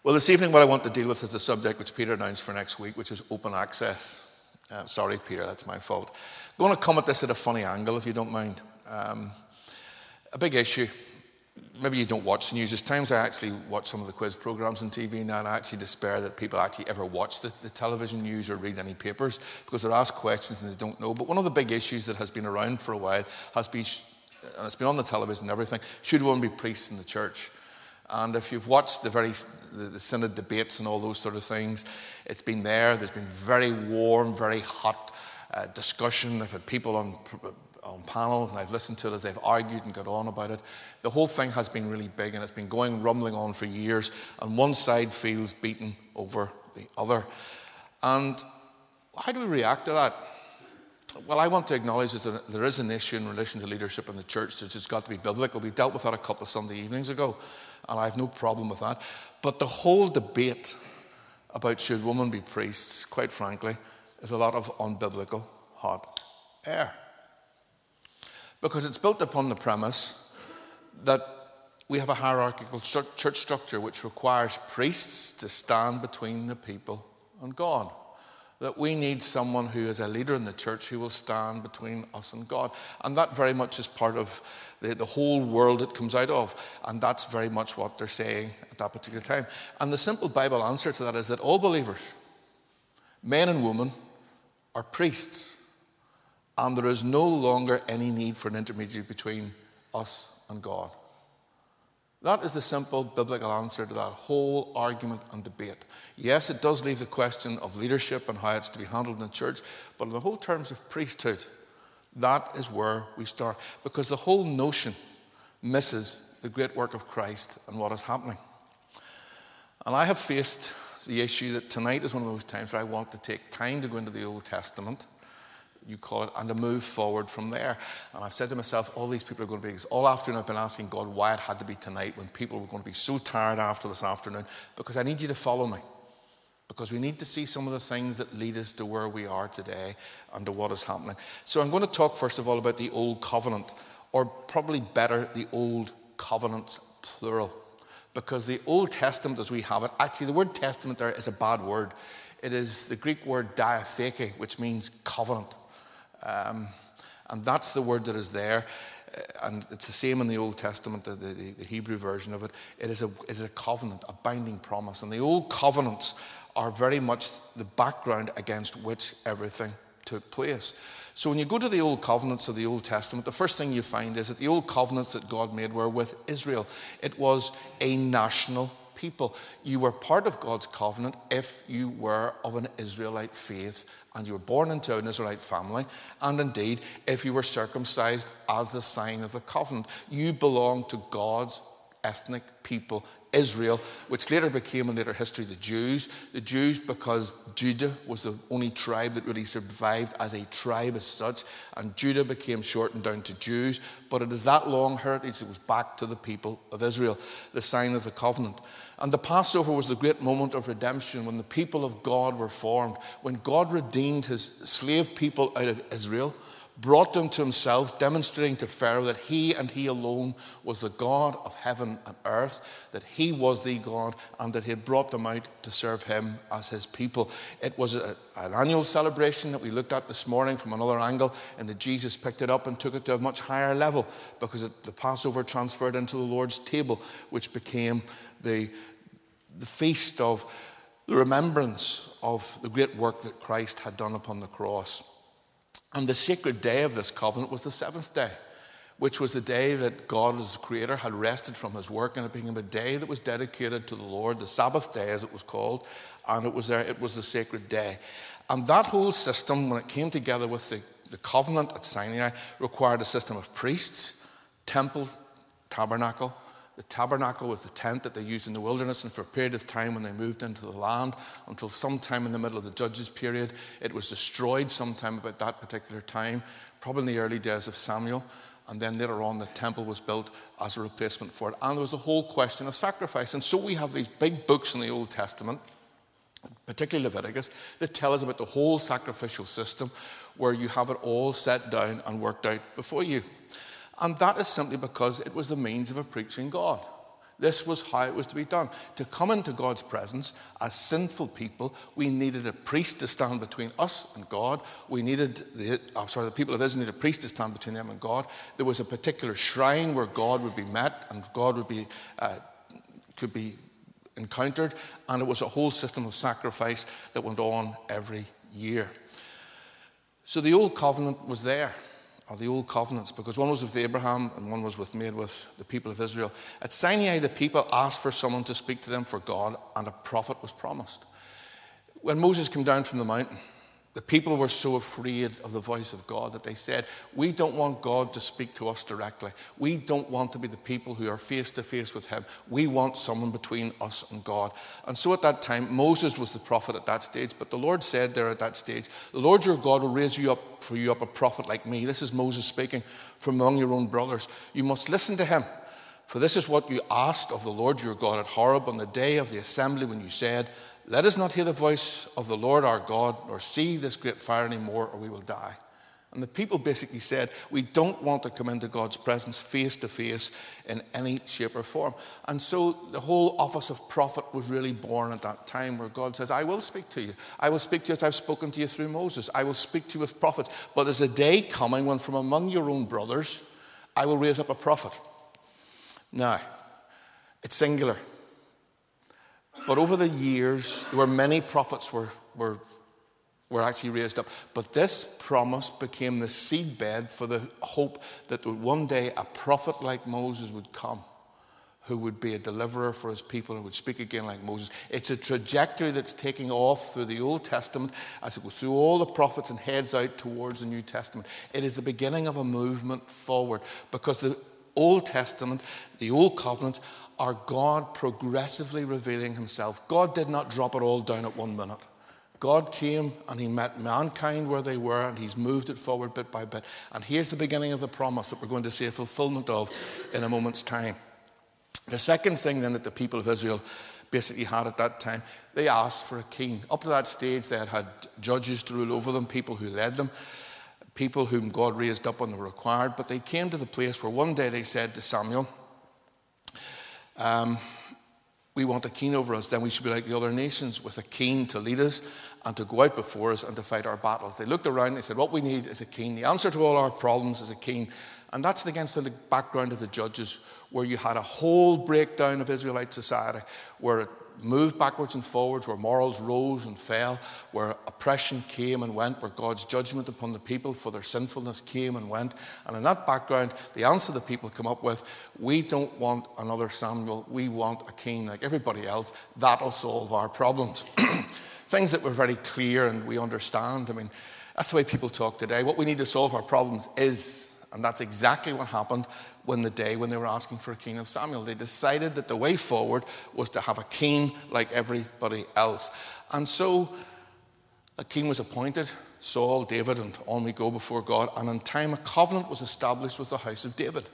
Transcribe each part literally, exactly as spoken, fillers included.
Well, this evening what I want to deal with is the subject which Peter announced for next week, which is open access. Uh, sorry, Peter, that's my fault. I'm going to come at this at a funny angle, if you don't mind. Um, a big issue. Maybe you don't watch the news. There's times I actually watch some of the quiz programs on T V now, and I actually despair that people actually ever watch the, the television news or read any papers, because they're asked questions and they don't know. But one of the big issues that has been around for a while has been, and it's been on the television and everything, should one be priests in the church? And if you've watched the very the, the synod debates and all those sort of things, it's been there. There's been very warm, very hot uh, discussion. I've had people on on panels, and I've listened to it as they've argued and got on about it. The whole thing has been really big, and it's been going rumbling on for years. And one side feels beaten over the other. And how do we react to that? Well, I want to acknowledge that there is an issue in relation to leadership in the church that has got to be biblical. We dealt with that a couple of Sunday evenings ago, and I have no problem with that. But the whole debate about should women be priests, quite frankly, is a lot of unbiblical hot air. Because it's built upon the premise that we have a hierarchical church structure which requires priests to stand between the people and God. That we need someone who is a leader in the church who will stand between us and God. And that very much is part of the, the whole world it comes out of. And that's very much what they're saying at that particular time. And the simple Bible answer to that is that all believers, men and women, are priests. And there is no longer any need for an intermediary between us and God. That is the simple biblical answer to that whole argument and debate. Yes, it does leave the question of leadership and how it's to be handled in the church, but in the whole terms of priesthood, that is where we start. Because the whole notion misses the great work of Christ and what is happening. And I have faced the issue that tonight is one of those times where I want to take time to go into the Old Testament, you call it, and to move forward from there. And I've said to myself, all these people are going to be, all afternoon I've been asking God why it had to be tonight when people were going to be so tired after this afternoon, because I need you to follow me. Because we need to see some of the things that lead us to where we are today and to what is happening. So I'm going to talk first of all about the Old Covenant, or probably better, the Old Covenants, plural. Because the Old Testament as we have it, actually the word testament there is a bad word. It is the Greek word diatheke, which means covenant. Um, and that's the word that is there, and it's the same in the Old Testament, the, the, the Hebrew version of it. It is a, it is a covenant, a binding promise, and the old covenants are very much the background against which everything took place. So when you go to the old covenants of the Old Testament, the first thing you find is that the old covenants that God made were with Israel. It was a national people. You were part of God's covenant if you were of an Israelite faith and you were born into an Israelite family, and indeed if you were circumcised as the sign of the covenant. You belonged to God's ethnic people, Israel, which later became in later history the Jews. The Jews because Judah was the only tribe that really survived as a tribe as such, and Judah became shortened down to Jews. But it is that long heritage that was back to the people of Israel, the sign of the covenant. And the Passover was the great moment of redemption when the people of God were formed, when God redeemed his slave people out of Israel, brought them to himself, demonstrating to Pharaoh that he and he alone was the God of heaven and earth, that he was the God, and that he had brought them out to serve him as his people. It was a, an annual celebration that we looked at this morning from another angle, and that Jesus picked it up and took it to a much higher level, because it, the Passover transferred into the Lord's table, which became the, the feast of the remembrance of the great work that Christ had done upon the cross. And the sacred day of this covenant was the seventh day, which was the day that God as creator had rested from his work, and it became a day that was dedicated to the Lord, the Sabbath day as it was called, and it was there, it was the sacred day. And that whole system, when it came together with the, the covenant at Sinai, required a system of priests, temple, tabernacle. The tabernacle was the tent that they used in the wilderness, and for a period of time when they moved into the land, until sometime in the middle of the Judges period, it was destroyed sometime about that particular time, probably in the early days of Samuel, and then later on the temple was built as a replacement for it. And there was the whole question of sacrifice. And so we have these big books in the Old Testament, particularly Leviticus, that tell us about the whole sacrificial system, where you have it all set down and worked out before you. And that is simply because it was the means of approaching God. This was how it was to be done. To come into God's presence as sinful people, we needed a priest to stand between us and God. We needed, the, I'm sorry, the people of Israel needed a priest to stand between them and God. There was a particular shrine where God would be met and God would be, uh, could be encountered. And it was a whole system of sacrifice that went on every year. So the old covenant was there. Or the old covenants, because one was with Abraham and one was with, made with the people of Israel. At Sinai, the people asked for someone to speak to them for God, and a prophet was promised. When Moses came down from the mountain, the people were so afraid of the voice of God that they said, we don't want God to speak to us directly. We don't want to be the people who are face to face with him. We want someone between us and God. And so at that time, Moses was the prophet at that stage, but the Lord said there at that stage, the Lord your God will raise you up for you up a prophet like me. This is Moses speaking from among your own brothers. You must listen to him, for this is what you asked of the Lord your God at Horeb on the day of the assembly when you said, let us not hear the voice of the Lord our God, nor see this great fire anymore, or we will die. And the people basically said, we don't want to come into God's presence face to face in any shape or form. And so the whole office of prophet was really born at that time, where God says, I will speak to you. I will speak to you as I've spoken to you through Moses. I will speak to you with prophets. But there's a day coming when from among your own brothers, I will raise up a prophet. Now, it's singular. But over the years, there were many prophets were, were, were actually raised up. But this promise became the seedbed for the hope that one day a prophet like Moses would come, who would be a deliverer for his people and would speak again like Moses. It's a trajectory that's taking off through the Old Testament as it goes through all the prophets and heads out towards the New Testament. It is the beginning of a movement forward, because the Old Testament, the Old Covenant, are God progressively revealing himself. God did not drop it all down at one minute. God came and he met mankind where they were, and he's moved it forward bit by bit. And here's the beginning of the promise that we're going to see a fulfillment of in a moment's time. The second thing then that the people of Israel basically had at that time, they asked for a king. Up to that stage, they had had judges to rule over them, people who led them, people whom God raised up when they were required. But they came to the place where one day they said to Samuel, Um, we want a king over us, then we should be like the other nations, with a king to lead us and to go out before us and to fight our battles. They looked around and they said, what we need is a king. The answer to all our problems is a king. And that's against the background of the Judges, where you had a whole breakdown of Israelite society, where it moved backwards and forwards, where morals rose and fell, where oppression came and went, where God's judgment upon the people for their sinfulness came and went. And in that background, the answer the people come up with, we don't want another Samuel, we want a king like everybody else. That'll solve our problems. Things that were very clear and we understand. I mean, that's the way people talk today. What we need to solve our problems is, and that's exactly what happened when the day when they were asking for a king of Samuel. They decided that the way forward was to have a king like everybody else. And so a king was appointed, Saul, David, and on we go before God. And in time, a covenant was established with the house of David.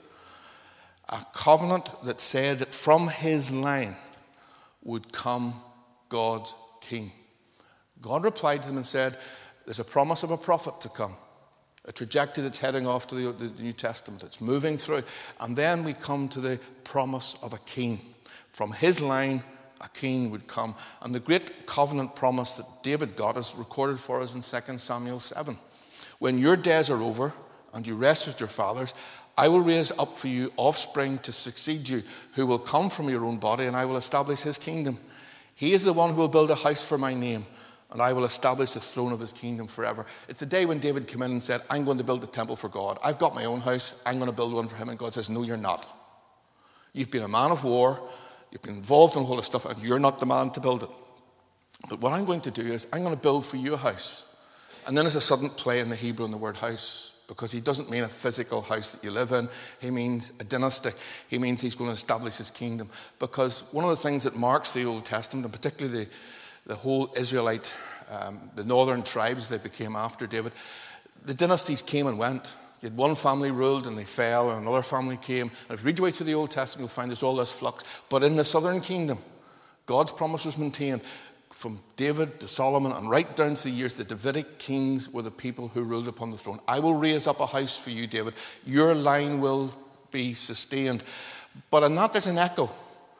A covenant that said that from his line would come God's king. God replied to them and said, there's a promise of a prophet to come. A trajectory that's heading off to the, the New Testament. It's moving through. And then we come to the promise of a king. From his line, a king would come. And the great covenant promise that David got is recorded for us in Second Samuel seven. When your days are over and you rest with your fathers, I will raise up for you offspring to succeed you, who will come from your own body, and I will establish his kingdom. He is the one who will build a house for my name, and I will establish the throne of his kingdom forever. It's the day when David came in and said, I'm going to build a temple for God. I've got my own house. I'm going to build one for him. And God says, no, you're not. You've been a man of war. You've been involved in all this stuff, and you're not the man to build it. But what I'm going to do is I'm going to build for you a house. And then there's a sudden play in the Hebrew in the word house, because he doesn't mean a physical house that you live in. He means a dynasty. He means he's going to establish his kingdom. Because one of the things that marks the Old Testament, and particularly the The whole Israelite, um, the northern tribes that became after David, the dynasties came and went. You had one family ruled and they fell, and another family came. And if you read your way through the Old Testament, you'll find there's all this flux. But in the southern kingdom, God's promise was maintained from David to Solomon and right down to the years. The Davidic kings were the people who ruled upon the throne. I will raise up a house for you, David. Your line will be sustained. But in that, there's an echo.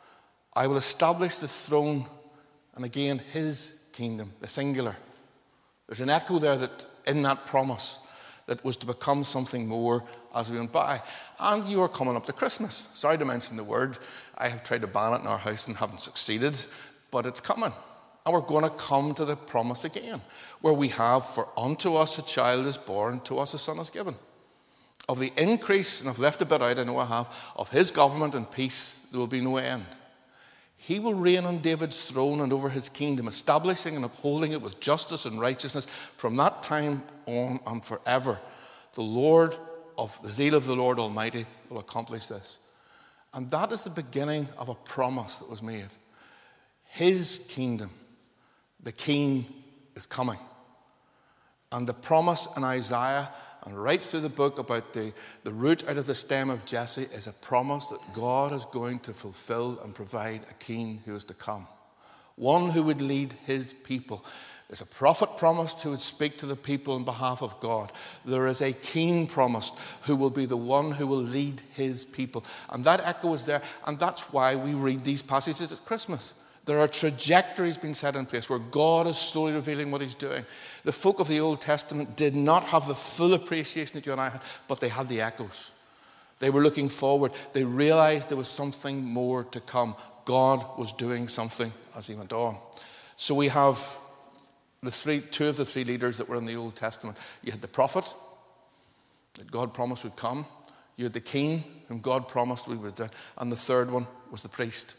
I will establish the throne, and again, his kingdom, the singular. There's an echo there that in that promise that was to become something more as we went by. And you are coming up to Christmas. Sorry to mention the word. I have tried to ban it in our house and haven't succeeded, but it's coming. And we're going to come to the promise again, where we have, for unto us a child is born, to us a son is given. Of the increase, and I've left a bit out, I know I have, of his government and peace, there will be no end. He will reign on David's throne and over his kingdom, establishing and upholding it with justice and righteousness from that time on and forever. The Lord of the zeal of the Lord Almighty will accomplish this. And that is the beginning of a promise that was made. His kingdom, the king, is coming. And the promise in Isaiah and right through the book about the, the root out of the stem of Jesse is a promise that God is going to fulfill and provide a king who is to come. One who would lead his people. There's a prophet promised who would speak to the people on behalf of God. There is a king promised who will be the one who will lead his people. And that echo is there, and that's why we read these passages at Christmas. There are trajectories being set in place where God is slowly revealing what he's doing. The folk of the Old Testament did not have the full appreciation that you and I had, but they had the echoes. They were looking forward. They realized there was something more to come. God was doing something as he went on. So we have the three, two of the three leaders that were in the Old Testament. You had the prophet that God promised would come. You had the king whom God promised we would do. And the third one was the priest.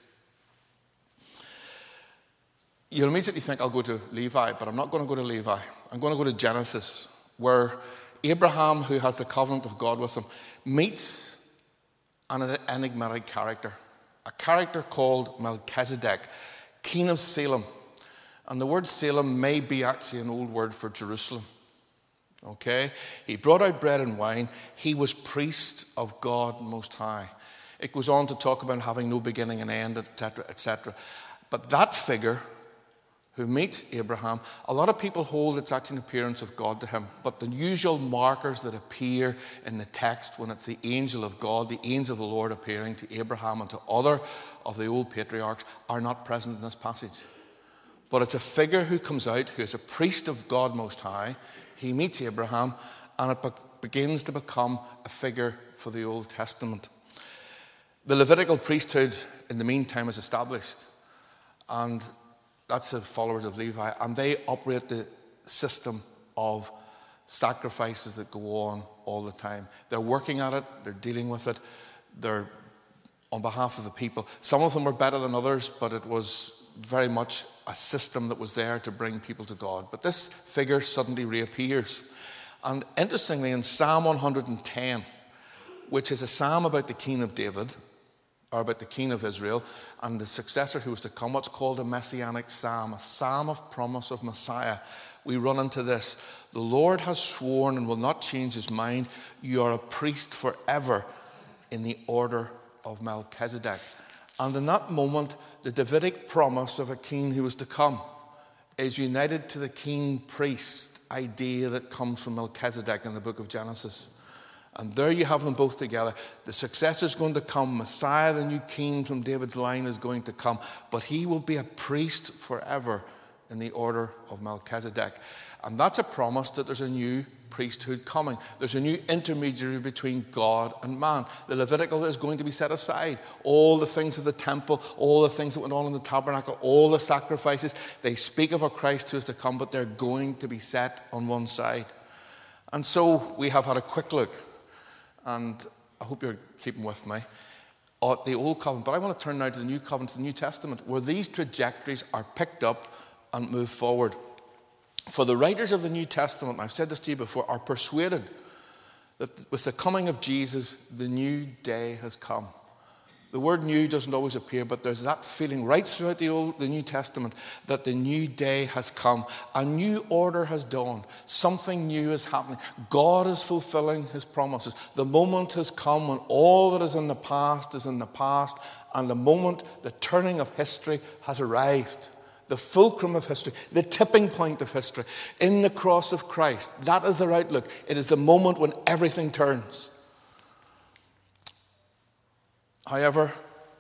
You'll immediately think I'll go to Levi, but I'm not going to go to Levi. I'm going to go to Genesis, where Abraham, who has the covenant of God with him, meets an enigmatic character, a character called Melchizedek, king of Salem. And the word Salem may be actually an old word for Jerusalem. Okay? He brought out bread and wine. He was priest of God Most High. It goes on to talk about having no beginning and end, et cetera, et cetera. But that figure who meets Abraham, a lot of people hold it's actually an appearance of God to him. But the usual markers that appear in the text when it's the angel of God, the angel of the Lord appearing to Abraham and to other of the old patriarchs are not present in this passage. But it's a figure who comes out, who is a priest of God Most High. He meets Abraham, and it be- begins to become a figure for the Old Testament. The Levitical priesthood, in the meantime, is established. And that's the followers of Levi. And they operate the system of sacrifices that go on all the time. They're working at it. They're dealing with it. They're on behalf of the people. Some of them are better than others, but it was very much a system that was there to bring people to God. But this figure suddenly reappears. And interestingly, in Psalm one hundred ten, which is a psalm about the king of David, or about the king of Israel, and the successor who was to come, what's called a messianic psalm, a psalm of promise of Messiah, we run into this. The Lord has sworn and will not change his mind. You are a priest forever in the order of Melchizedek. And in that moment, the Davidic promise of a king who was to come is united to the king-priest idea that comes from Melchizedek in the book of Genesis. And there you have them both together. The successor is going to come. Messiah, the new king from David's line, is going to come. But he will be a priest forever in the order of Melchizedek. And that's a promise that there's a new priesthood coming. There's a new intermediary between God and man. The Levitical is going to be set aside. All the things of the temple, all the things that went on in the tabernacle, all the sacrifices, they speak of a Christ who is to come, but they're going to be set on one side. And so we have had a quick look, and I hope you're keeping with me, at the Old Covenant. But I want to turn now to the New Covenant, to the New Testament, where these trajectories are picked up and moved forward. For the writers of the New Testament, and I've said this to you before, are persuaded that with the coming of Jesus, the new day has come. The word new doesn't always appear, but there's that feeling right throughout the Old, the New Testament that the new day has come. A new order has dawned. Something new is happening. God is fulfilling his promises. The moment has come when all that is in the past is in the past, and the moment, the turning of history has arrived. The fulcrum of history, the tipping point of history, in the cross of Christ. That is the outlook. It is the moment when everything turns. However,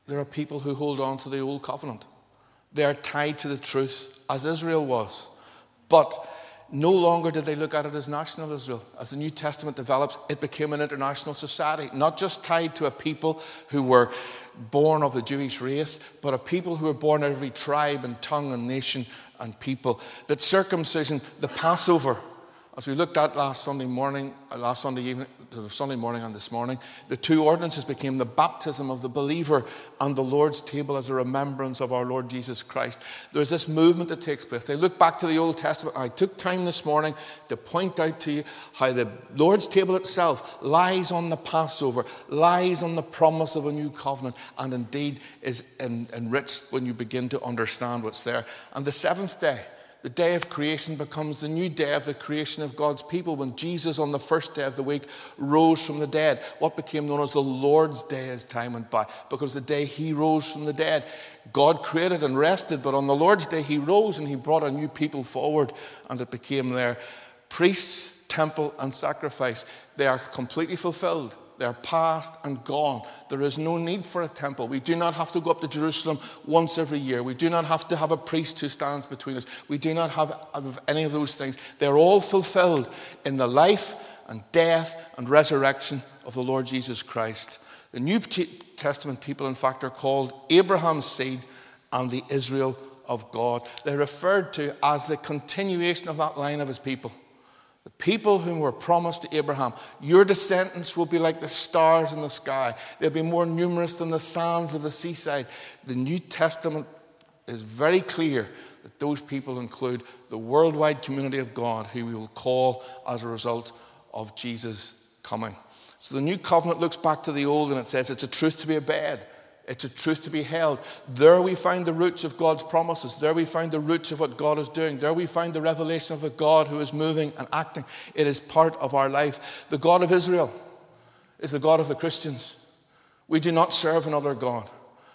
there are people who hold on to the old covenant. They are tied to the truth, as Israel was. But no longer did they look at it as national Israel. As the New Testament develops, it became an international society, not just tied to a people who were born of the Jewish race, but a people who were born out of every tribe and tongue and nation and people. That circumcision, the Passover, as we looked at last Sunday morning, last Sunday evening, Sunday morning and this morning, the two ordinances became the baptism of the believer and the Lord's table as a remembrance of our Lord Jesus Christ. There's this movement that takes place. They look back to the Old Testament. I took time this morning to point out to you how the Lord's table itself lies on the Passover, lies on the promise of a new covenant, and indeed is enriched when you begin to understand what's there. And the seventh day, the day of creation, becomes the new day of the creation of God's people when Jesus, on the first day of the week, rose from the dead. What became known as the Lord's Day as time went by, because the day he rose from the dead, God created and rested, but on the Lord's Day he rose and he brought a new people forward, and it became their priests, temple and sacrifice. They are completely fulfilled. They're past and gone. There is no need for a temple. We do not have to go up to Jerusalem once every year. We do not have to have a priest who stands between us. We do not have any of those things. They're all fulfilled in the life and death and resurrection of the Lord Jesus Christ. The New Testament people, in fact, are called Abraham's seed and the Israel of God. They're referred to as the continuation of that line of his people. The people whom were promised to Abraham, your descendants will be like the stars in the sky. They'll be more numerous than the sands of the seaside. The New Testament is very clear that those people include the worldwide community of God, who we will call as a result of Jesus coming. So the new covenant looks back to the old and it says it's a truth to be obeyed. It's a truth to be held. There we find the roots of God's promises. There we find the roots of what God is doing. There we find the revelation of the God who is moving and acting. It is part of our life. The God of Israel is the God of the Christians. We do not serve another God.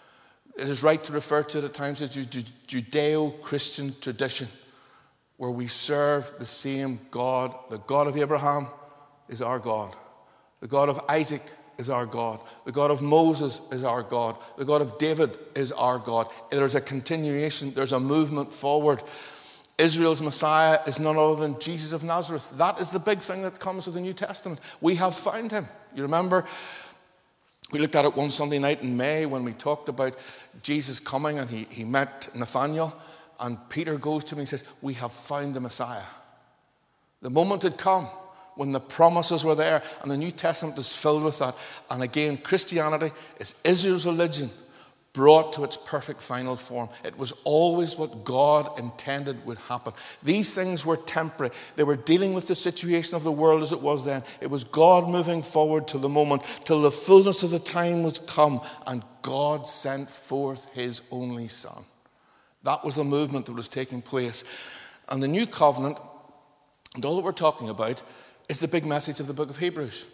It is right to refer to it at times as Judeo-Christian tradition, where we serve the same God. The God of Abraham is our God. The God of Isaac is our God. The God of Moses is our God. The God of David is our God. There's a continuation. There's a movement forward. Israel's Messiah is none other than Jesus of Nazareth. That is the big thing that comes with the New Testament. We have found him. You remember, we looked at it one Sunday night in May when we talked about Jesus coming, and he, he met Nathanael, and Peter goes to him and says, we have found the Messiah. The moment had come when the promises were there, and the New Testament is filled with that. And again, Christianity is Israel's religion brought to its perfect final form. It was always what God intended would happen. These things were temporary. They were dealing with the situation of the world as it was then. It was God moving forward to the moment, till the fullness of the time was come, and God sent forth his only Son. That was the movement that was taking place. And the new covenant, and all that we're talking about, is the big message of the book of Hebrews.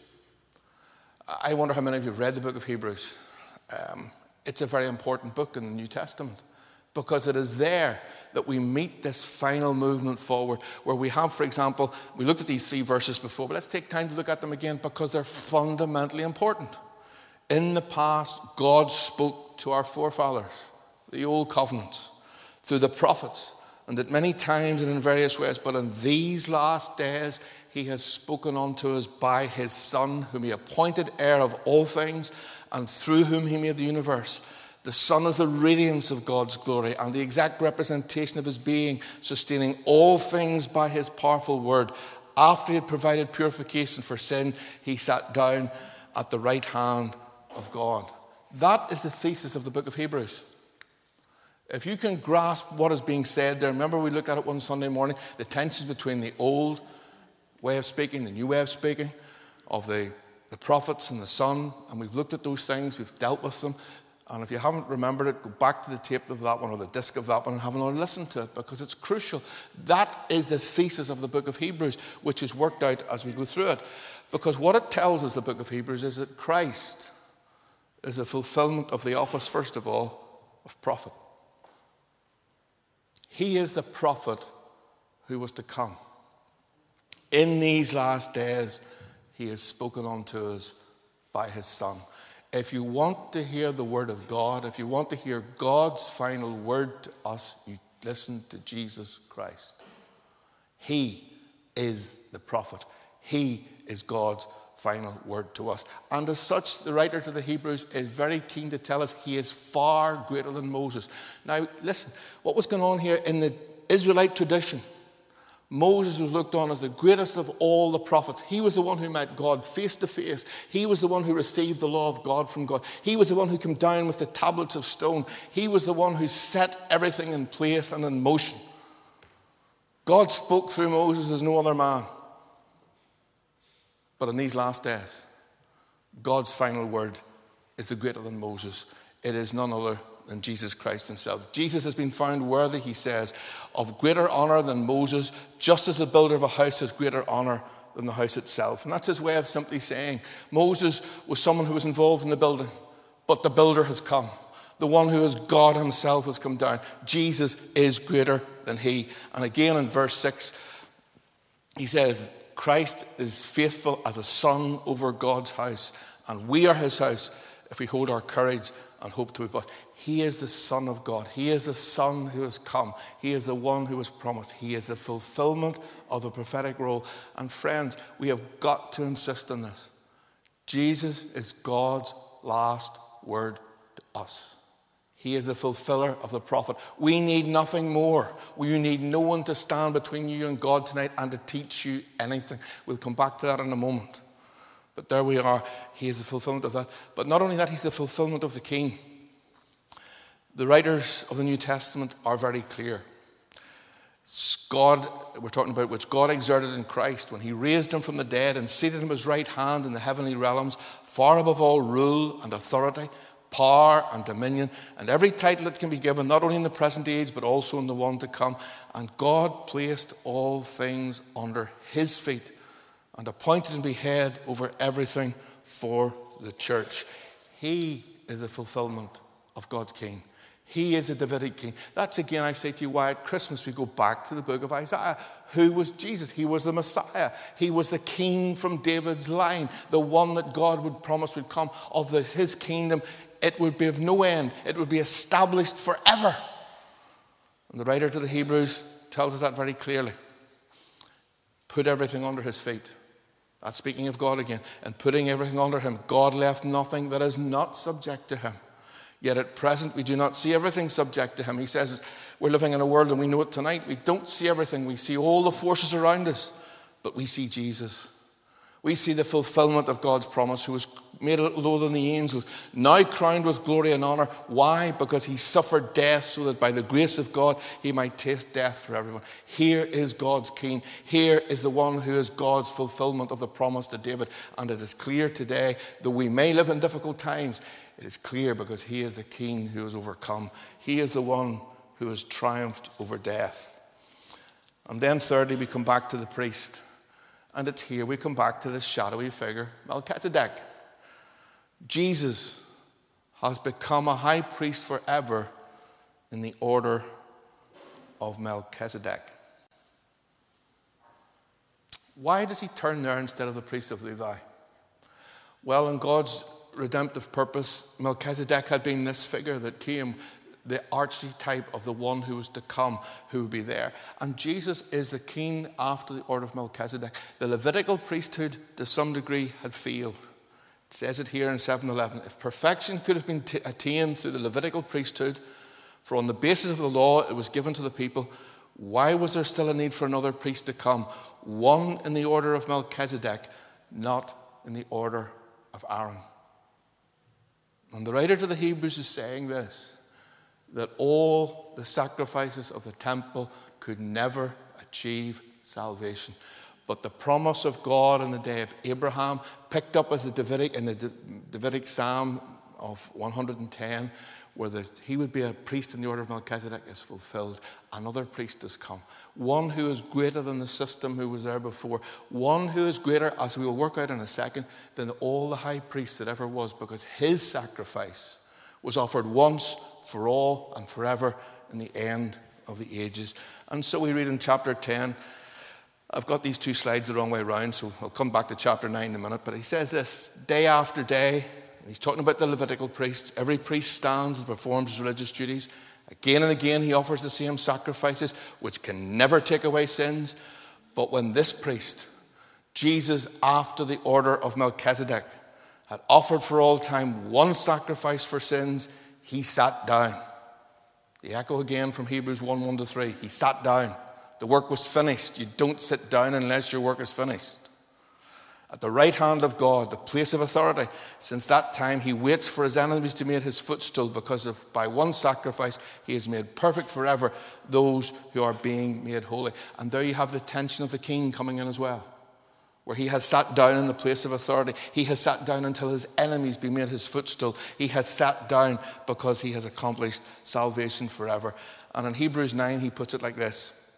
I wonder how many of you have read the book of Hebrews. Um, it's a very important book in the New Testament, because it is there that we meet this final movement forward, where we have, for example, we looked at these three verses before, but let's take time to look at them again, because they're fundamentally important. In the past, God spoke to our forefathers, the old covenants, through the prophets, and at many times and in various ways. But in these last days, he has spoken unto us by his Son, whom he appointed heir of all things, and through whom he made the universe. The Son is the radiance of God's glory and the exact representation of his being, sustaining all things by his powerful word. After he had provided purification for sin, he sat down at the right hand of God. That is the thesis of the book of Hebrews. If you can grasp what is being said there, remember we looked at it one Sunday morning, the tensions between the old way of speaking, the new way of speaking, of the, the prophets and the Son, and we've looked at those things, we've dealt with them, and if you haven't remembered it, go back to the tape of that one or the disc of that one and have another listen to it, because it's crucial. That is the thesis of the book of Hebrews, which is worked out as we go through it, because what it tells us, the book of Hebrews, is that Christ is the fulfillment of the office, first of all, of prophet. He is the prophet who was to come. In these last days, he has spoken unto us by his Son. If you want to hear the word of God, if you want to hear God's final word to us, you listen to Jesus Christ. He is the prophet. He is God's final word to us. And as such, the writer to the Hebrews is very keen to tell us he is far greater than Moses. Now, listen, what was going on here in the Israelite tradition? Moses was looked on as the greatest of all the prophets. He was the one who met God face to face. He was the one who received the law of God from God. He was the one who came down with the tablets of stone. He was the one who set everything in place and in motion. God spoke through Moses as no other man. But in these last days, God's final word is the greater than Moses. It is none other than Jesus Christ himself. Jesus has been found worthy, he says, of greater honor than Moses, just as the builder of a house has greater honor than the house itself. And that's his way of simply saying, Moses was someone who was involved in the building, but the builder has come. The one who is God himself has come down. Jesus is greater than he. And again in verse six, he says, Christ is faithful as a son over God's house, and we are his house if we hold our courage and hope to be blessed. He is the Son of God. He is the Son who has come. He is the one who was promised. He is the fulfillment of the prophetic role. And friends, we have got to insist on this. Jesus is God's last word to us. He is the fulfiller of the prophet. We need nothing more. We need no one to stand between you and God tonight and to teach you anything. We'll come back to that in a moment. But there we are. He is the fulfillment of that. But not only that, he's the fulfillment of the King. The writers of the New Testament are very clear. God, we're talking about which God exerted in Christ when he raised him from the dead and seated him at his right hand in the heavenly realms, far above all rule and authority, power and dominion, and every title that can be given, not only in the present age, but also in the one to come. And God placed all things under his feet and appointed him to be head over everything for the church. He is the fulfillment of God's King. He is a Davidic king. That's again, I say to you, why at Christmas we go back to the book of Isaiah. Who was Jesus? He was the Messiah. He was the king from David's line, the one that God would promise would come of the, his kingdom. It would be of no end. It would be established forever. And the writer to the Hebrews tells us that very clearly. Put everything under his feet. That's speaking of God again. And putting everything under him, God left nothing that is not subject to him. Yet at present we do not see everything subject to him. He says we're living in a world, and we know it tonight, we don't see everything. We see all the forces around us, but we see Jesus. We see the fulfillment of God's promise, who was made a little lower than the angels, now crowned with glory and honor. Why? Because he suffered death so that by the grace of God he might taste death for everyone. Here is God's King. Here is the one who is God's fulfillment of the promise to David. And it is clear today, though we may live in difficult times, it is clear because he is the King who has overcome. He is the one who has triumphed over death. And then thirdly, we come back to the priest. And it's here we come back to this shadowy figure, Melchizedek. Jesus has become a high priest forever in the order of Melchizedek. Why does he turn there instead of the priest of Levi? Well, in God's redemptive purpose, Melchizedek had been this figure that came, the archetype of the one who was to come, who would be there. And Jesus is the king after the order of Melchizedek. The Levitical priesthood, to some degree, had failed. It says it here in seven eleven. If perfection could have been t- attained through the Levitical priesthood, for on the basis of the law it was given to the people, why was there still a need for another priest to come? One in the order of Melchizedek, not in the order of Aaron. And the writer to the Hebrews is saying this, that all the sacrifices of the temple could never achieve salvation. But the promise of God in the day of Abraham, picked up as the Davidic, in the Davidic Psalm of one hundred ten, where the, he would be a priest in the order of Melchizedek, is fulfilled. Another priest has come. One who is greater than the system who was there before. One who is greater, as we will work out in a second, than all the high priests that ever was, because his sacrifice was offered once for all and forever in the end of the ages. And so we read in chapter ten, I've got these two slides the wrong way around, so I'll come back to chapter nine in a minute, but he says this, day after day, He's talking about the Levitical priests. Every priest stands and performs his religious duties. Again and again he offers the same sacrifices, which can never take away sins. But when this priest, Jesus, after the order of Melchizedek, had offered for all time one sacrifice for sins, he sat down. The echo again from Hebrews one, one to three. He sat down. The work was finished. You don't sit down unless your work is finished. At the right hand of God, the place of authority. Since that time, he waits for his enemies to be at his footstool, because of by one sacrifice he has made perfect forever those who are being made holy. And there you have the tension of the king coming in as well, where he has sat down in the place of authority. He has sat down until his enemies be made his footstool. He has sat down because he has accomplished salvation forever. And in Hebrews nine, he puts it like this.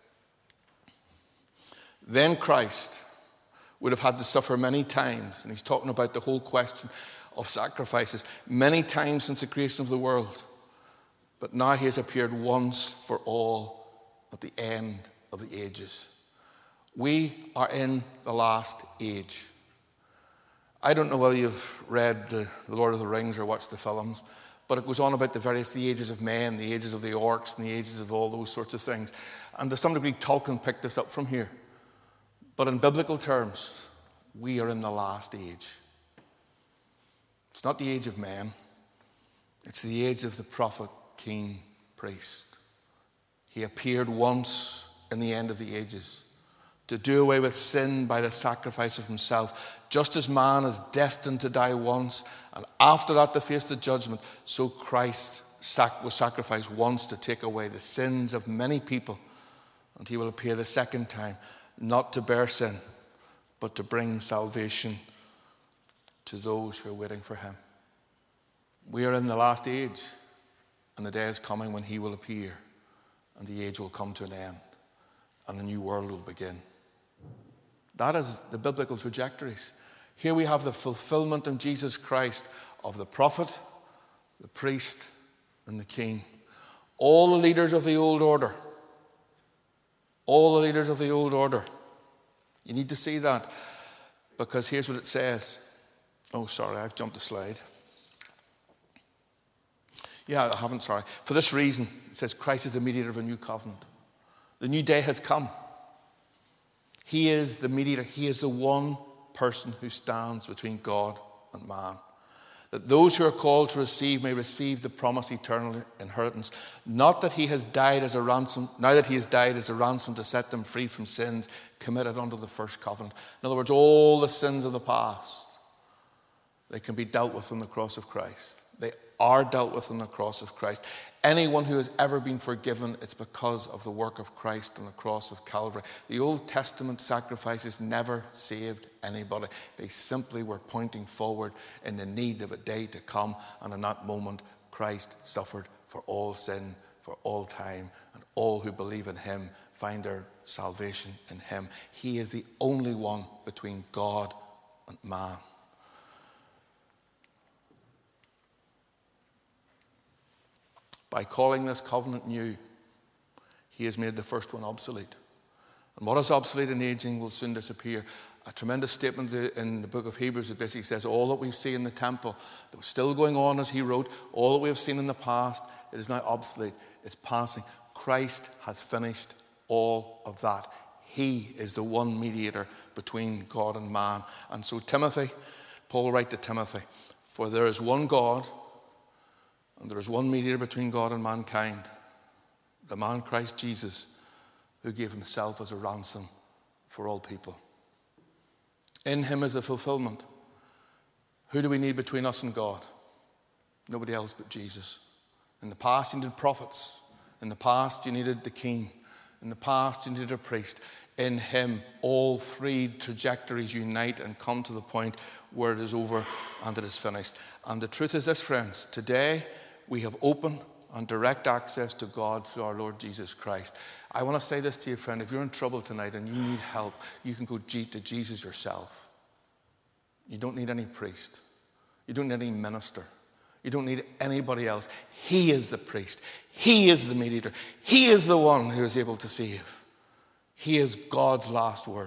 Then Christ would have had to suffer many times, and he's talking about the whole question of sacrifices, many times since the creation of the world. But now he has appeared once for all at the end of the ages. We are in the last age. I don't know whether you've read the, the Lord of the Rings or watched the films, but it goes on about the various, the ages of men, the ages of the orcs, and the ages of all those sorts of things. And to some degree, Tolkien picked this up from here. But in biblical terms, we are in the last age. It's not the age of man. It's the age of the prophet, king, priest. He appeared once in the end of the ages to do away with sin by the sacrifice of himself. Just as man is destined to die once, and after that to face the judgment, so Christ was sacrificed once to take away the sins of many people. And he will appear the second time, not to bear sin, but to bring salvation to those who are waiting for him. We are in the last age, and the day is coming when he will appear, and the age will come to an end, and the new world will begin. That is the biblical trajectories. Here we have the fulfillment in Jesus Christ of the prophet, the priest, and the king. All the leaders of the old order, all the leaders of the old order. You need to see that, because here's what it says. Oh, sorry, I've jumped a slide. Yeah, I haven't, sorry. For this reason, it says Christ is the mediator of a new covenant. The new day has come. He is the mediator. He is the one person who stands between God and man, that those who are called to receive may receive the promised eternal inheritance. Not that he has died as a ransom, now that he has died as a ransom to set them free from sins committed under the first covenant. In other words, all the sins of the past, they can be dealt with on the cross of Christ. They are dealt with on the cross of Christ. Anyone who has ever been forgiven, it's because of the work of Christ on the cross of Calvary. The Old Testament sacrifices never saved anybody. They simply were pointing forward in the need of a day to come. And in that moment, Christ suffered for all sin, for all time. And all who believe in him find their salvation in him. He is the only one between God and man. By calling this covenant new, he has made the first one obsolete. And what is obsolete and aging will soon disappear. A tremendous statement in the book of Hebrews that basically says all that we've seen in the temple, that was still going on as he wrote, all that we have seen in the past, it is now obsolete. It's passing. Christ has finished all of that. He is the one mediator between God and man. And so Timothy, Paul writes to Timothy, for there is one God, and there is one mediator between God and mankind, the man Christ Jesus, who gave himself as a ransom for all people. In him is the fulfillment. Who do we need between us and God? Nobody else but Jesus. In the past, you needed prophets. In the past, you needed the king. In the past, you needed a priest. In him, all three trajectories unite and come to the point where it is over and it is finished. And the truth is this, friends. Today, we have open and direct access to God through our Lord Jesus Christ. I want to say this to you, friend. If you're in trouble tonight and you need help, you can go to Jesus yourself. You don't need any priest. You don't need any minister. You don't need anybody else. He is the priest. He is the mediator. He is the one who is able to save. He is God's last word.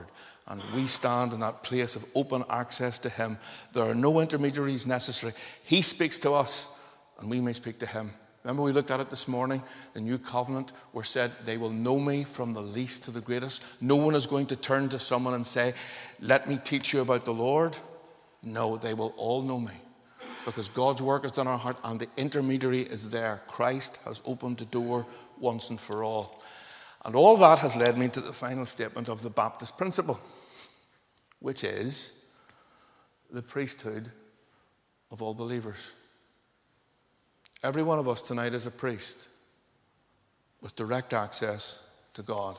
And we stand in that place of open access to him. There are no intermediaries necessary. He speaks to us, and we may speak to him. Remember we looked at it this morning, the new covenant, where said, they will know me from the least to the greatest. No one is going to turn to someone and say, let me teach you about the Lord. No, they will all know me, because God's work is done in our heart, and the intermediary is there. Christ has opened the door once and for all. And all that has led me to the final statement of the Baptist principle, which is the priesthood of all believers. Every one of us tonight is a priest with direct access to God.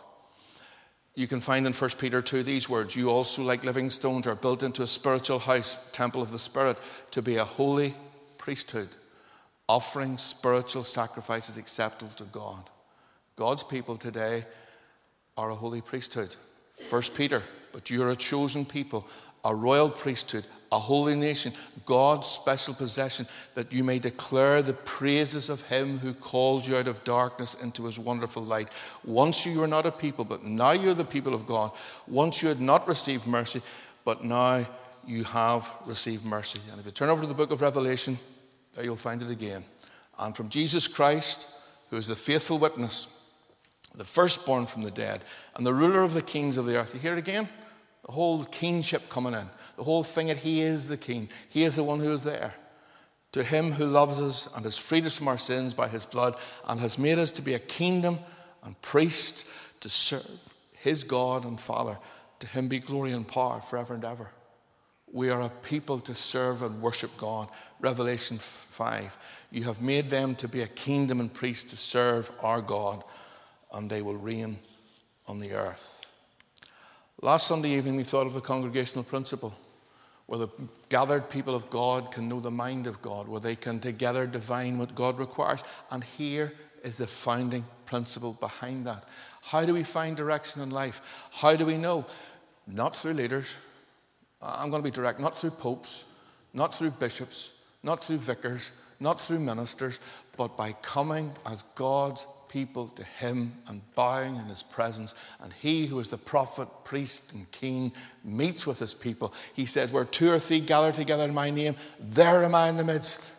You can find in First Peter two these words, you also, like living stones, are built into a spiritual house, temple of the Spirit, to be a holy priesthood, offering spiritual sacrifices acceptable to God. God's people today are a holy priesthood. First Peter, but you're a chosen people, a royal priesthood, a holy nation, God's special possession, that you may declare the praises of him who called you out of darkness into his wonderful light. Once you were not a people, but now you're the people of God. Once you had not received mercy, but now you have received mercy. And if you turn over to the book of Revelation, there you'll find it again. And from Jesus Christ, who is the faithful witness, the firstborn from the dead, and the ruler of the kings of the earth. You hear it again? The whole kingship coming in. The whole thing that he is the king. He is the one who is there. To him who loves us and has freed us from our sins by his blood and has made us to be a kingdom and priests to serve his God and Father. To him be glory and power forever and ever. We are a people to serve and worship God. Revelation five. You have made them to be a kingdom and priests to serve our God, and they will reign on the earth. Last Sunday evening we thought of the congregational principle, where the gathered people of God can know the mind of God, where they can together divine what God requires. And here is the founding principle behind that. How do we find direction in life? How do we know? Not through leaders. I'm going to be direct. Not through popes, not through bishops, not through vicars, not through ministers, but by coming as God's people to him and bowing in his presence. And he who is the prophet, priest, and king meets with his people. He says, where two or three gather together in my name, there am I in the midst.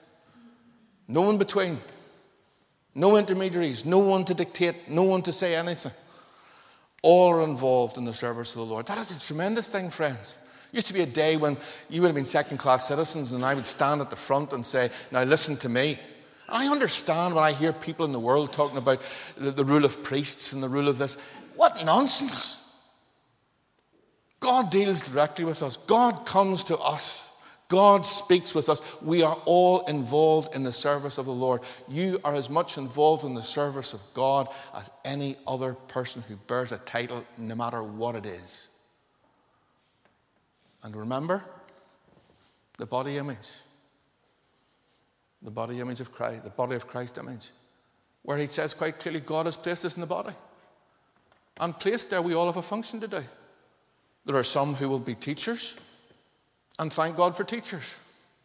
No one between. No intermediaries. No one to dictate. No one to say anything. All are involved in the service of the Lord. That is a tremendous thing, friends. Used to be a day when you would have been second-class citizens and I would stand at the front and say, now listen to me. I understand when I hear people in the world talking about the, the rule of priests and the rule of this. What nonsense. God deals directly with us. God comes to us. God speaks with us. We are all involved in the service of the Lord. You are as much involved in the service of God as any other person who bears a title, no matter what it is. And remember, the body image. The body image of Christ, the body of Christ image. Where he says quite clearly, God has placed us in the body. And placed there, we all have a function to do. There are some who will be teachers, and thank God for teachers.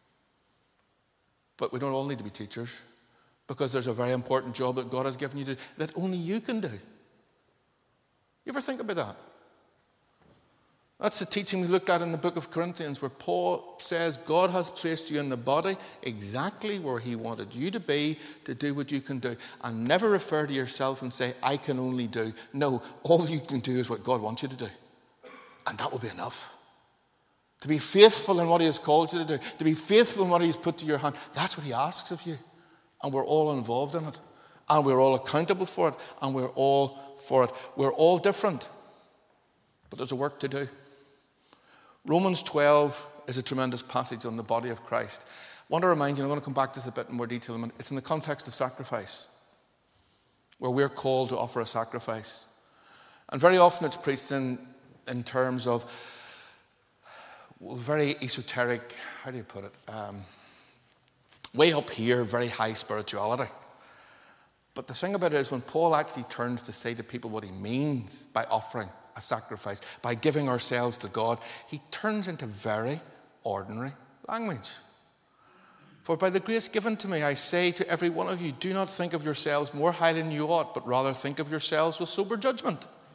But we don't all need to be teachers, because there's a very important job that God has given you to do that only you can do. You ever think about that? That's the teaching we looked at in the book of Corinthians, where Paul says God has placed you in the body exactly where he wanted you to be to do what you can do. And never refer to yourself and say, I can only do. No, all you can do is what God wants you to do. And that will be enough. To be faithful in what he has called you to do. To be faithful in what he has put to your hand. That's what he asks of you. And we're all involved in it. And we're all accountable for it. And we're all for it. We're all different. But there's a work to do. Romans twelve is a tremendous passage on the body of Christ. I want to remind you, and I'm going to come back to this a bit in more detail in a minute. It's in the context of sacrifice, where we're called to offer a sacrifice. And very often it's preached in, in terms of well, very esoteric, how do you put it? Um, way up here, very high spirituality. But the thing about it is when Paul actually turns to say to people what he means by offering a sacrifice, by giving ourselves to God, he turns into very ordinary language. For by the grace given to me, I say to every one of you, do not think of yourselves more highly than you ought, but rather think of yourselves with sober judgment.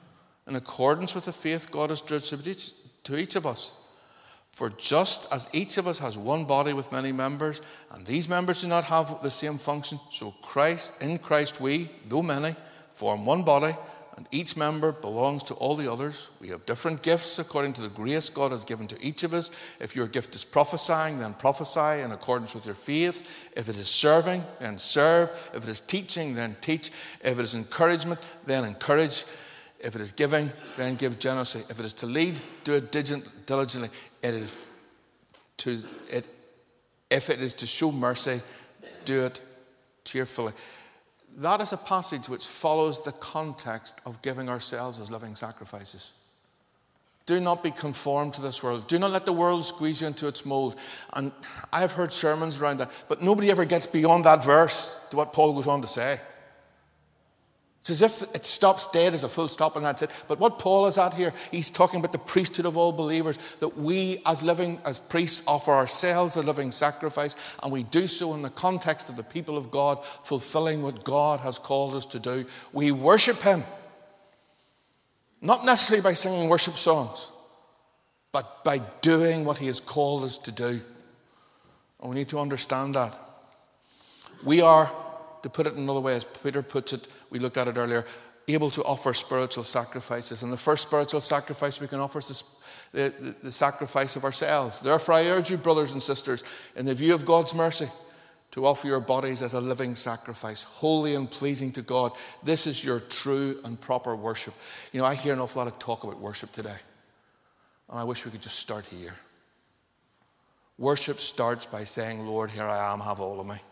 in accordance with the faith God has distributed to each of us. For just as each of us has one body with many members, and these members do not have the same function, so Christ, in Christ we, though many, form one body, and each member belongs to all the others. We have different gifts according to the grace God has given to each of us. If your gift is prophesying, then prophesy in accordance with your faith. If it is serving, then serve. If it is teaching, then teach. If it is encouragement, then encourage. If it is giving, then give generously. If it is to lead, do it diligently. It is to it. If it is to show mercy, do it cheerfully. That is a passage which follows the context of giving ourselves as living sacrifices. Do not be conformed to this world. Do not let the world squeeze you into its mold. And I've heard sermons around that, but nobody ever gets beyond that verse to what Paul goes on to say. It's as if it stops dead as a full stop and that's it. But what Paul is at here, he's talking about the priesthood of all believers, that we as living, as priests, offer ourselves a living sacrifice, and we do so in the context of the people of God, fulfilling what God has called us to do. We worship him, not necessarily by singing worship songs, but by doing what he has called us to do. And we need to understand that. We are, to put it another way, as Peter puts it, we looked at it earlier, able to offer spiritual sacrifices. And the first spiritual sacrifice we can offer is the, the, the sacrifice of ourselves. Therefore, I urge you, brothers and sisters, in the view of God's mercy, to offer your bodies as a living sacrifice, holy and pleasing to God. This is your true and proper worship. You know, I hear an awful lot of talk about worship today, and I wish we could just start here. Worship starts by saying, Lord, here I am, have all of me.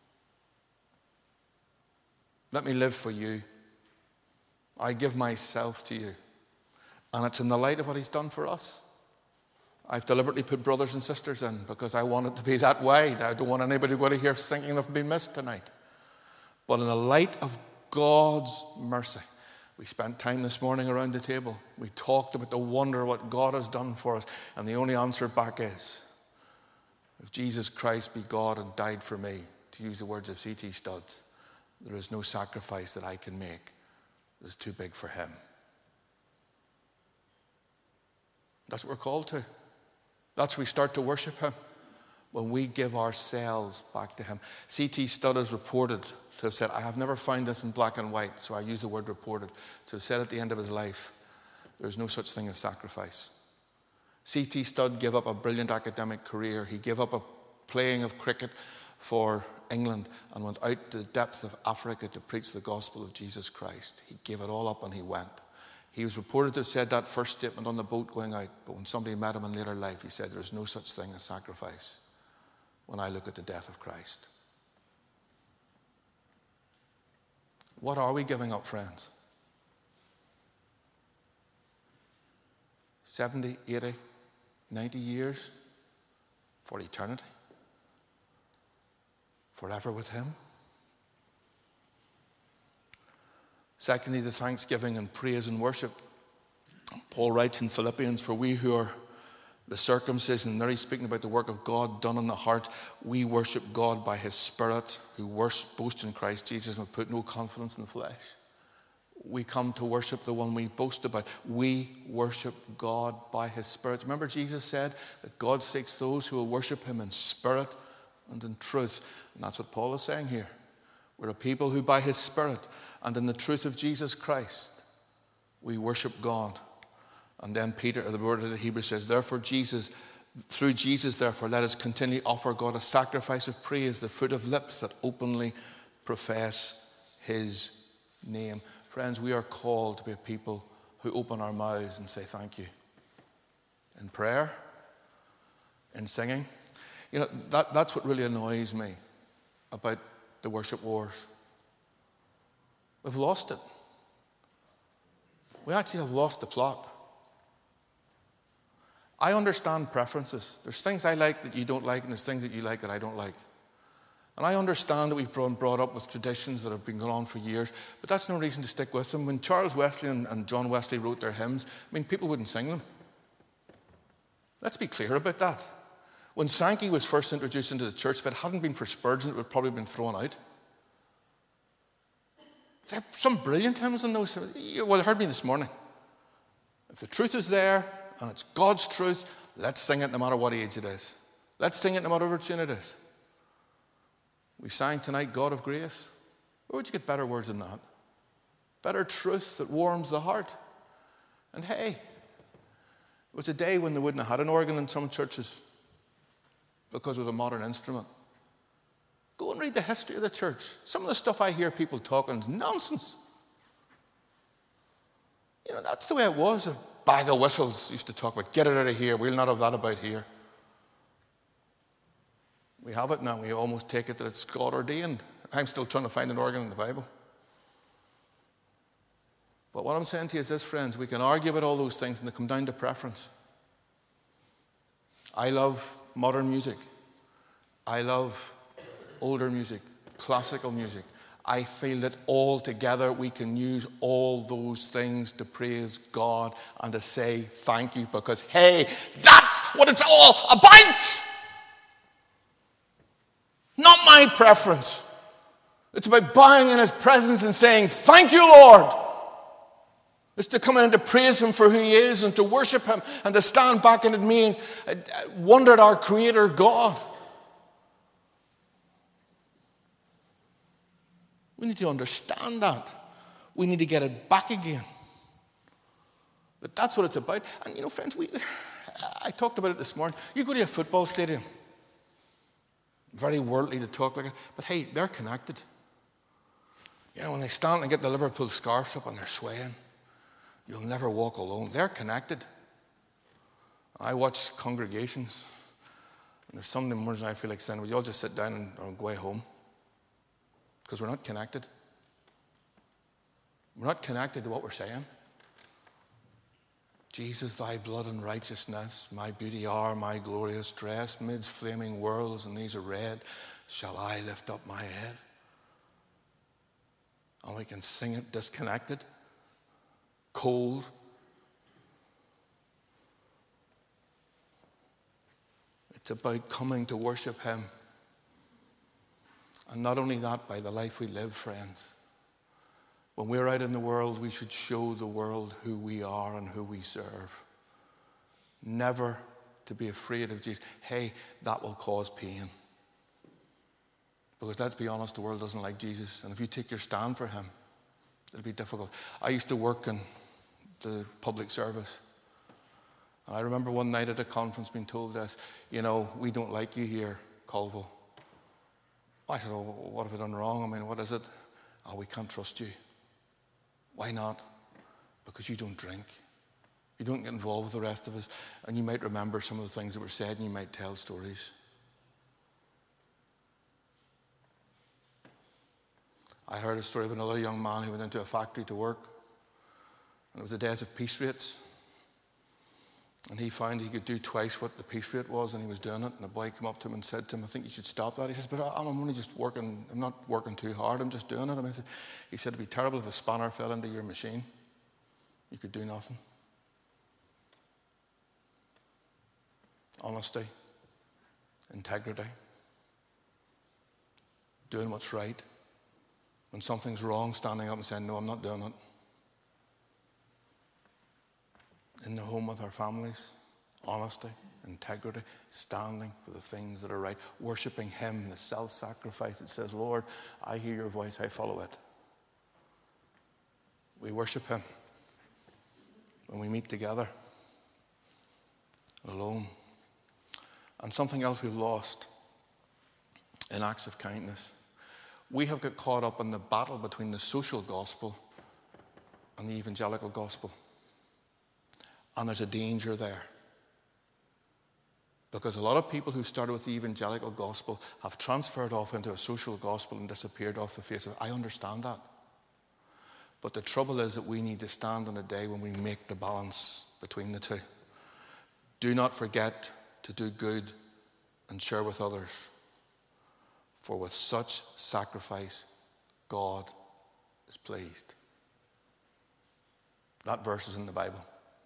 Let me live for you. I give myself to you. And it's in the light of what he's done for us. I've deliberately put brothers and sisters in because I want it to be that wide. I don't want anybody going to hear thinking they've been missed tonight. But in the light of God's mercy, we spent time this morning around the table. We talked about the wonder of what God has done for us. And the only answer back is, if Jesus Christ be God and died for me, to use the words of C T Studd, there is no sacrifice that I can make that is too big for him. That's what we're called to. That's when we start to worship him, when we give ourselves back to him. C T Studd is reported to have said, I have never found this in black and white, so I use the word reported, to have said at the end of his life, there is no such thing as sacrifice. C T Studd gave up a brilliant academic career. He gave up a playing of cricket for England and went out to the depths of Africa to preach the gospel of Jesus Christ. He gave it all up and he went. He was reported to have said that first statement on the boat going out, but when somebody met him in later life, he said, there's no such thing as sacrifice when I look at the death of Christ. What are we giving up, friends? seventy, eighty, ninety years for eternity? Forever with him? Secondly, the thanksgiving and praise and worship. Paul writes in Philippians, for we who are the circumcision, and there he's speaking about the work of God done in the heart, we worship God by his Spirit, who boast in Christ Jesus and put no confidence in the flesh. We come to worship the one we boast about. We worship God by his Spirit. Remember Jesus said that God seeks those who will worship him in spirit and in truth. And that's what Paul is saying here. We're a people who by his Spirit and in the truth of Jesus Christ, we worship God. And then Peter, the word of the Hebrews says, therefore Jesus, through Jesus, therefore, let us continually offer God a sacrifice of praise, the fruit of lips that openly profess his name. Friends, we are called to be a people who open our mouths and say thank you. In prayer, in singing. You know, that, that's what really annoys me about the worship wars. We've lost it. We actually have lost the plot. I understand preferences. There's things I like that you don't like, and there's things that you like that I don't like. And I understand that we've been brought up with traditions that have been going on for years, but that's no reason to stick with them. When Charles Wesley and, and John Wesley wrote their hymns, I mean, people wouldn't sing them. Let's be clear about that. When Sankey was first introduced into the church, if it hadn't been for Spurgeon, it would probably have been thrown out. There's some brilliant hymns in those. Well, you heard me this morning. If the truth is there and it's God's truth, let's sing it no matter what age it is. Let's sing it no matter what tune it is. We sang tonight, God of Grace. Where would you get better words than that? Better truth that warms the heart. And hey, it was a day when they wouldn't have had an organ in some churches because it was a modern instrument. Go and read the history of the church. Some of the stuff I hear people talking is nonsense. You know, that's the way it was. A bag of whistles used to talk about, get it out of here. We'll not have that about here. We have it now. We almost take it that it's God ordained. I'm still trying to find an organ in the Bible. But what I'm saying to you is this, friends. We can argue about all those things and they come down to preference. I love modern music. I love older music, classical music. I feel that all together we can use all those things to praise God and to say thank you because, hey, that's what it's all about. Not my preference. It's about bowing in his presence and saying, thank you, Lord. It's to come in and to praise him for who he is and to worship him and to stand back, and it means uh, wonder at our Creator God. We need to understand that. We need to get it back again. But that's what it's about. And you know, friends, we I talked about it this morning. You go to a football stadium. Very worldly to talk like it, but hey, they're connected. You know, when they stand and get the Liverpool scarves up and they're swaying, you'll never walk alone. They're connected. I watch congregations, and there's some mornings I feel like saying, would you all just sit down and or go away home? Because we're not connected. We're not connected to what we're saying. Jesus, thy blood and righteousness, my beauty are my glorious dress, midst flaming worlds, and these are red, shall I lift up my head? And we can sing it disconnected, cold. It's about coming to worship him. And not only that, by the life we live, friends. When we're out in the world, we should show the world who we are and who we serve. Never to be afraid of Jesus. Hey, that will cause pain. Because let's be honest, the world doesn't like Jesus. And if you take your stand for him, it'll be difficult. I used to work in the public service. And I remember one night at a conference being told this, you know, we don't like you here, Colville. I said, oh, what have I done wrong? I mean, what is it? Oh, we can't trust you. Why not? Because you don't drink. You don't get involved with the rest of us. And you might remember some of the things that were said and you might tell stories. I heard a story of another young man who went into a factory to work. And it was the days of piece rates. And he found he could do twice what the piece rate was, and he was doing it. And the boy came up to him and said to him, I think you should stop that. He says, but I'm only just working, I'm not working too hard, I'm just doing it. I mean, he said, it'd be terrible if a spanner fell into your machine. You could do nothing. Honesty, integrity, doing what's right. When something's wrong, standing up and saying, no, I'm not doing it. In the home with our families, honesty, integrity, standing for the things that are right, worshiping him, the self-sacrifice. It says, Lord, I hear your voice, I follow it. We worship him when we meet together, alone. And something else we've lost in acts of kindness. We have got caught up in the battle between the social gospel and the evangelical gospel. And there's a danger there. Because a lot of people who started with the evangelical gospel have transferred off into a social gospel and disappeared off the face of it. I understand that. But the trouble is that we need to stand on a day when we make the balance between the two. Do not forget to do good and share with others. For with such sacrifice, God is pleased. That verse is in the Bible.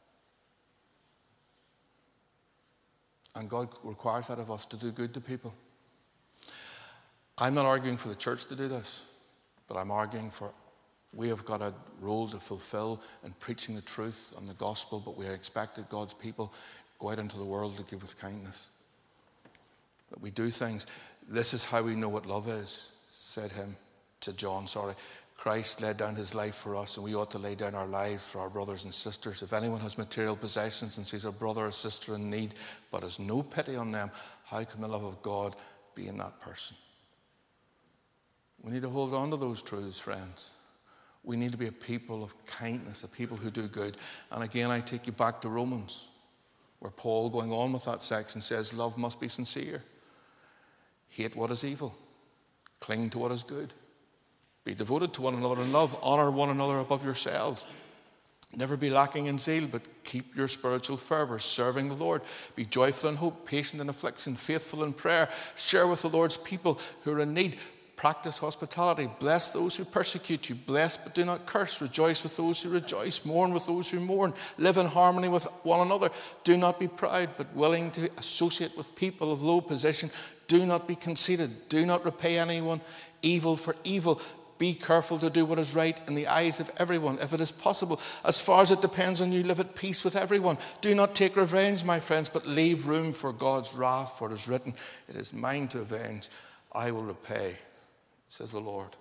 And God requires that of us, to do good to people. I'm not arguing for the church to do this, but I'm arguing for We have got a role to fulfill in preaching the truth and the gospel, but we are expected, God's people, go out into the world to give with kindness. That we do things. This is how we know what love is, said him to John, sorry. Christ laid down his life for us, and we ought to lay down our lives for our brothers and sisters. If anyone has material possessions and sees a brother or sister in need, but has no pity on them, how can the love of God be in that person? We need to hold on to those truths, friends. We need to be a people of kindness, a people who do good. And again, I take you back to Romans, where Paul, going on with that section, says love must be sincere. Hate what is evil. Cling to what is good. Be devoted to one another in love. Honor one another above yourselves. Never be lacking in zeal, but keep your spiritual fervor, serving the Lord. Be joyful in hope, patient in affliction, faithful in prayer. Share with the Lord's people who are in need. Practice hospitality. Bless those who persecute you. Bless but do not curse. Rejoice with those who rejoice. Mourn with those who mourn. Live in harmony with one another. Do not be proud, but willing to associate with people of low position. Do not be conceited. Do not repay anyone evil for evil. Be careful to do what is right in the eyes of everyone. If it is possible, as far as it depends on you, live at peace with everyone. Do not take revenge, my friends, but leave room for God's wrath, for it is written, it is mine to avenge. I will repay, says the Lord.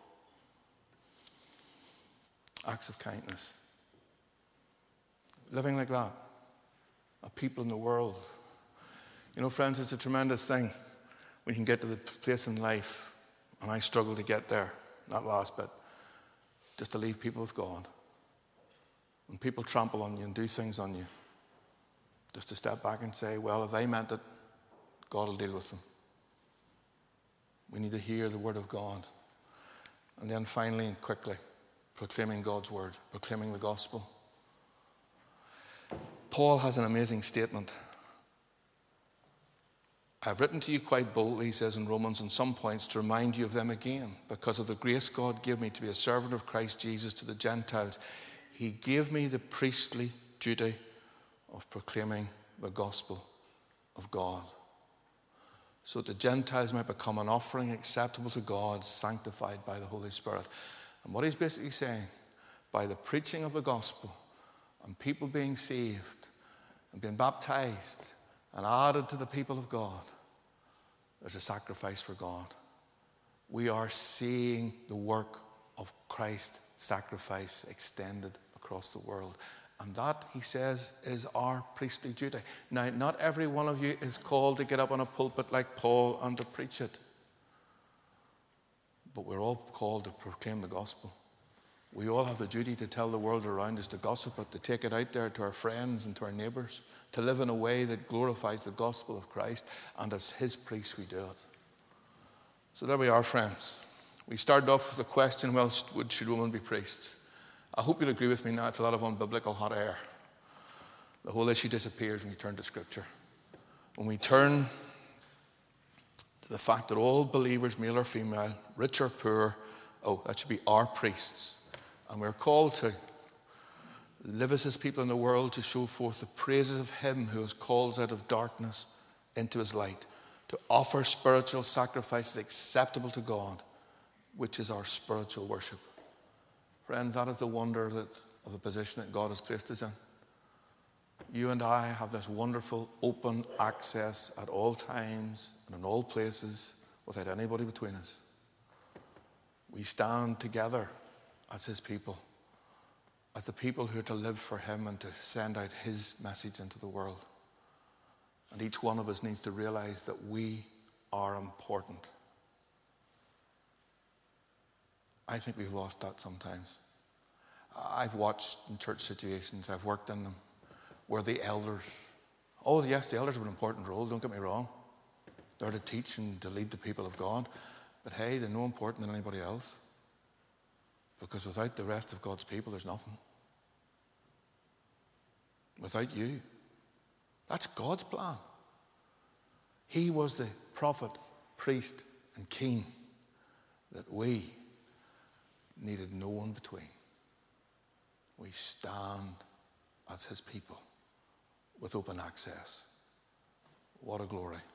Acts of kindness. Living like that. A people in the world. You know, friends, it's a tremendous thing. We can get to the place in life, and I struggle to get there. That last bit, just to leave people with God. When people trample on you and do things on you, just to step back and say, well, if they meant it, God will deal with them. We need to hear the word of God. And then finally and quickly, proclaiming God's word, proclaiming the gospel. Paul has an amazing statement. I've written to you quite boldly, he says in Romans, on some points to remind you of them again, because of the grace God gave me to be a servant of Christ Jesus to the Gentiles. He gave me the priestly duty of proclaiming the gospel of God, so that the Gentiles might become an offering acceptable to God, sanctified by the Holy Spirit. And what he's basically saying, by the preaching of the gospel and people being saved and being baptized and added to the people of God, there's a sacrifice for God. We are seeing the work of Christ's sacrifice extended across the world. And that, he says, is our priestly duty. Now, not every one of you is called to get up on a pulpit like Paul and to preach it. But we're all called to proclaim the gospel. We all have the duty to tell the world around us to gossip it, to take it out there to our friends and to our neighbours, to live in a way that glorifies the gospel of Christ, and as his priests we do it. So there we are, friends. We started off with the question, well, should women be priests? I hope you'll agree with me now, it's a lot of unbiblical hot air. The whole issue disappears when you turn to Scripture. When we turn to the fact that all believers, male or female, rich or poor, oh, that should be our priests. And we're called to live as his people in the world, to show forth the praises of him who has called us out of darkness into his light, to offer spiritual sacrifices acceptable to God, which is our spiritual worship. Friends, that is the wonder that, of the position that God has placed us in. You and I have this wonderful open access at all times and in all places without anybody between us. We stand together as his people, as the people who are to live for him and to send out his message into the world. And each one of us needs to realize that we are important. I think we've lost that sometimes. I've watched in church situations, I've worked in them, where the elders, oh yes, the elders have an important role, don't get me wrong. They're to teach and to lead the people of God. But hey, they're no more important than anybody else. Because without the rest of God's people, there's nothing. Without you. That's God's plan. He was the prophet, priest, and king that we needed no one between. We stand as his people with open access. What a glory.